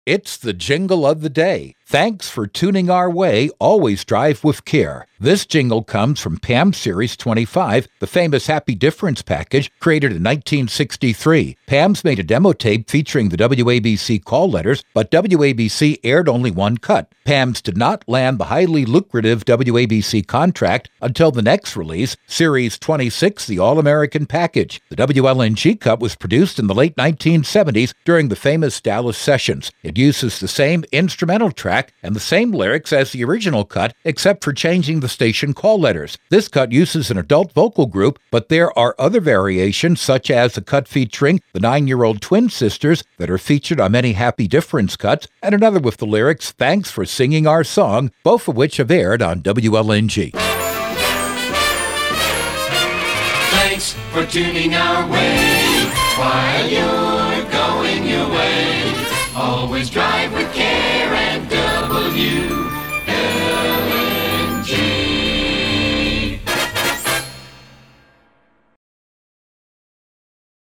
It's the jingle of the day. Thanks for tuning our way. Always drive with care. This jingle comes from Pam Series 25, the famous Happy Difference package created in 1963. Pam's made a demo tape featuring the WABC call letters, but WABC aired only one cut. Pam's did not land the highly lucrative WABC contract until the next release, Series 26, the All-American package. The WLNG cut was produced in the late 1970s during the famous Dallas sessions. It uses the same instrumental track and the same lyrics as the original cut, except for changing the station call letters. This cut uses an adult vocal group, but there are other variations, such as a cut featuring the 9-year-old twin sisters that are featured on many Happy Difference cuts, and another with the lyrics, "Thanks for singing our song," both of which have aired on WLNG. Thanks for tuning our way while you're going your way. Always drive with care and W